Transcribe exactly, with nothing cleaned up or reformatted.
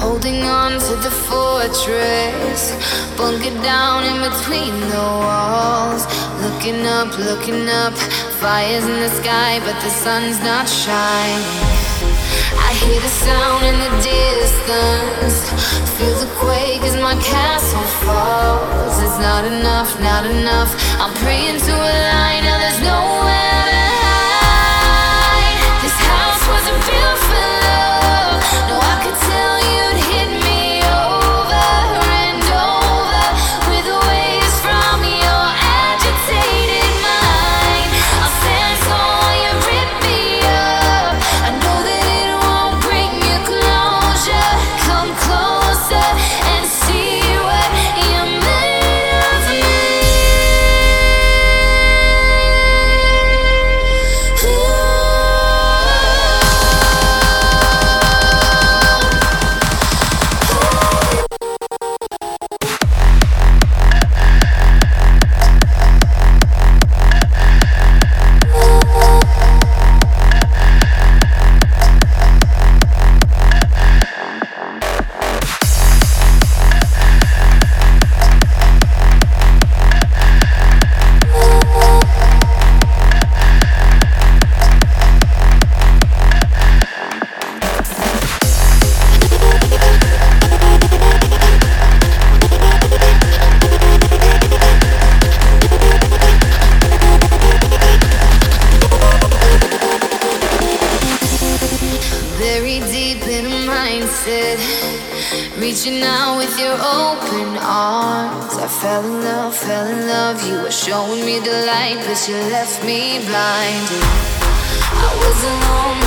holding on to the fortress, bunkered down in between the walls. Looking up, looking up, fires in the sky, but the sun's not shining. I hear the sound in the distance, feel the quake as my castle falls. It's not enough, not enough, I'm praying to a line, now there's nowhere to hide. This house wasn't built for love, no, I could tell you'd hit me over and over with waves from your agitated mind. I'll stand tall while you rip me up, I know that it won't bring you closure. Come closer and see what you're made of me. Very deep in a mindset, reaching out with your open arms. I fell in love, fell in love. You were showing me the light, but you left me blinded. I was alone